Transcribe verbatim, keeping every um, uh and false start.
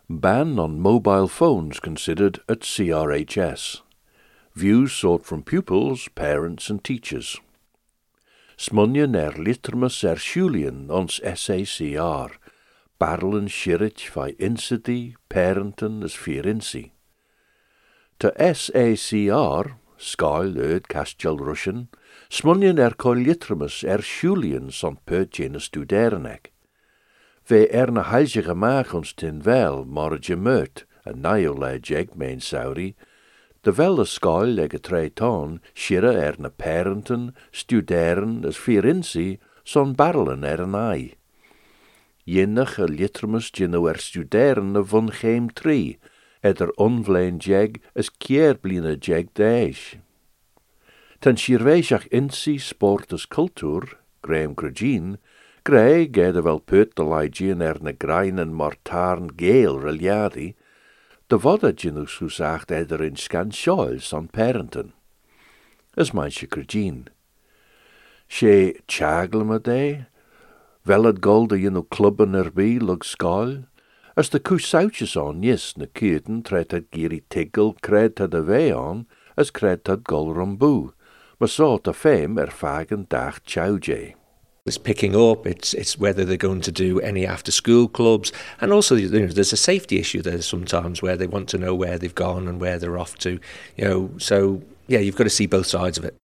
Ban on mobile phones considered at C R H S. Views sought from pupils, parents and teachers. Smunnion er littermus er Schulian ons S A C R. Barrelen shirich vai incidi, parenten as fierinsi. To S A C R, Scoil Erd Castell Russian, Smunnion er coil littermus er Schulian son pertjene studereneg. Ve er na heilsige maag ons tin wel, morge meurt, a naiola jeg mein sauri, de wel de scoil lege treiton, shira er na parenten, studeren as fierinsi, son barrelen er an ai. Jinnach a littermus gino er studeren na von geim tri, eder onvlein jeg as kier bline jeg deish. Ten shirweisach insi sport as cultuur, Graham Grageen, Grey gede wel put de laigien er na greinen mortarn geel reliadi, de vodda ginus who sagt eder in scan shoils on parenten. As meisje Grageen. She chaglema day, velad golde jino clubben erbij lug skol, as de kus sautjes on yes na kuten tret het giri tiggle kred had de vee on, as kred had gol rumbu, maar so te fame er fagen dag chowjay. It's picking up, it's it's whether they're going to do any after-school clubs, and also you know, there's a safety issue there sometimes where they want to know where they've gone and where they're off to, you know. So yeah, you've got to see both sides of it.